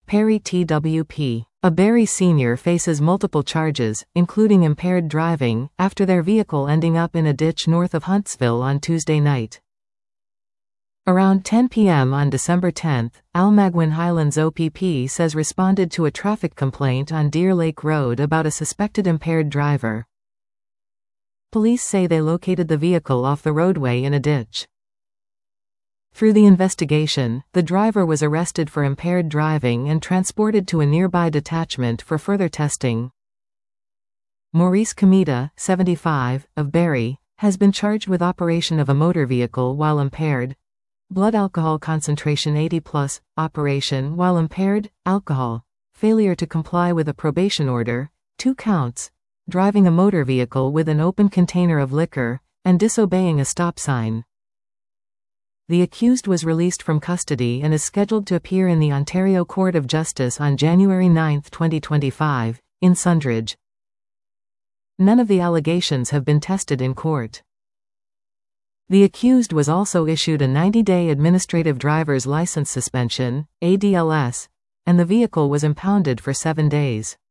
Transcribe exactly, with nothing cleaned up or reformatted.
Perry T W P. A Barry senior faces multiple charges, including impaired driving, after their vehicle ending up in a ditch north of Huntsville on Tuesday night. Around ten p m on December tenth, Almaguin Highlands O P P says responded to a traffic complaint on Deer Lake Road about a suspected impaired driver. Police say they located the vehicle off the roadway in a ditch. Through the investigation, the driver was arrested for impaired driving and transported to a nearby detachment for further testing. Maurice Comita, seventy-five, of Barry, has been charged with operation of a motor vehicle while impaired, blood alcohol concentration eighty plus, operation while impaired, alcohol, failure to comply with a probation order, two counts, driving a motor vehicle with an open container of liquor, and disobeying a stop sign. The accused was released from custody and is scheduled to appear in the Ontario Court of Justice on January ninth, twenty twenty-five, in Sundridge. None of the allegations have been tested in court. The accused was also issued a ninety-day administrative driver's license suspension, A D L S, and the vehicle was impounded for seven days.